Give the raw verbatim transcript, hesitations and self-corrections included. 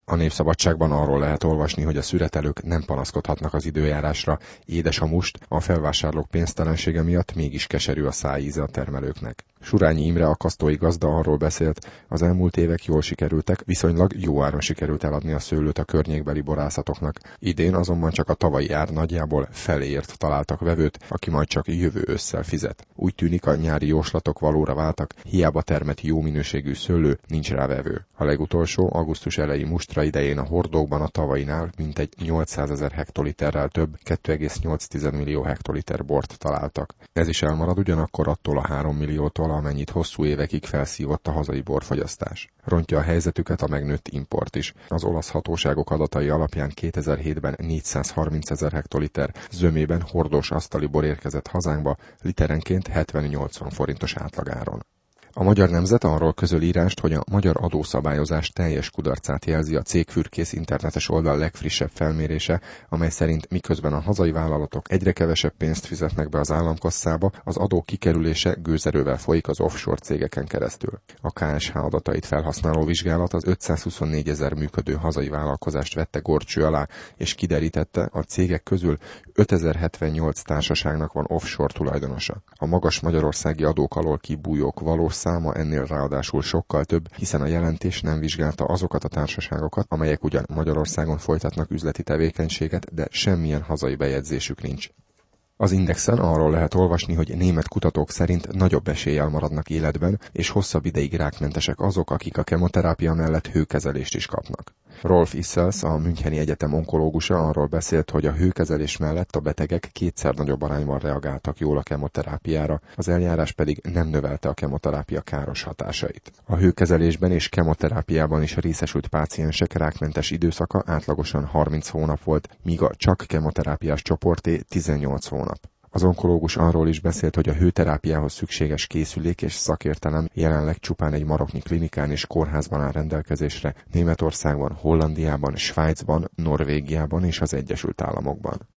A Népszabadságban arról lehet olvasni, hogy a szüretelők nem panaszkodhatnak az időjárásra, édes a must, a felvásárlók pénztelensége miatt mégis keserű a szájíze a termelőknek. Surányi Imre, a kasztói gazda arról beszélt, az elmúlt évek jól sikerültek, viszonylag jó áron sikerült eladni a szőlőt a környékbeli borászatoknak. Idén azonban csak a tavalyi ár nagyjából feléért találtak vevőt, aki majd csak jövő ősszel fizet. Úgy tűnik, a nyári jóslatok valóra váltak, hiába termett jó minőségű szőlő, nincs rá vevő. A legutolsó augusztus eleji mustra idején a hordókban a tavainál mintegy nyolcszázezer hektoliterrel több, két egész nyolc millió hektoliter bort találtak. Ez is elmarad ugyanakkor attól a három milliótól, amennyit hosszú évekig felszívott a hazai borfogyasztás. Rontja a helyzetüket a megnőtt import is. Az olasz hatóságok adatai alapján kétezer-hétben négyszázharmincezer hektoliter zömében hordós asztali bor érkezett hazánkba, literenként hetven-nyolcvan forintos átlagáron. A Magyar Nemzet arról közöl írást, hogy a magyar adószabályozás teljes kudarcát jelzi a Cégfürkész internetes oldal legfrissebb felmérése, amely szerint miközben a hazai vállalatok egyre kevesebb pénzt fizetnek be az államkasszába, az adó kikerülése gőzerővel folyik az offshore cégeken keresztül. A ká es há adatait felhasználó vizsgálat az ötszázhuszonnégyezer működő hazai vállalkozást vette górcső alá, és kiderítette, a cégek közül ötezer-hetvennyolc társaságnak van offshore tulajdonosa. A magas magyarországi adók alól kibújók valós száma ennél ráadásul sokkal több, hiszen a jelentés nem vizsgálta azokat a társaságokat, amelyek ugyan Magyarországon folytatnak üzleti tevékenységet, de semmilyen hazai bejegyzésük nincs. Az Indexen arról lehet olvasni, hogy német kutatók szerint nagyobb eséllyel maradnak életben, és hosszabb ideig rákmentesek azok, akik a kemoterápia mellett hőkezelést is kapnak. Rolf Issels, a Müncheni Egyetem onkológusa arról beszélt, hogy a hőkezelés mellett a betegek kétszer nagyobb arányban reagáltak jól a kemoterápiára, az eljárás pedig nem növelte a kemoterápia káros hatásait. A hőkezelésben és kemoterápiában is részesült páciensek rákmentes időszaka átlagosan harminc hónap volt, míg a csak kemoterápiás csoporté tizennyolc hónap. Az onkológus arról is beszélt, hogy a hőterápiához szükséges készülék és szakértelem jelenleg csupán egy maroknyi klinikán és kórházban áll rendelkezésre, Németországban, Hollandiában, Svájcban, Norvégiában és az Egyesült Államokban.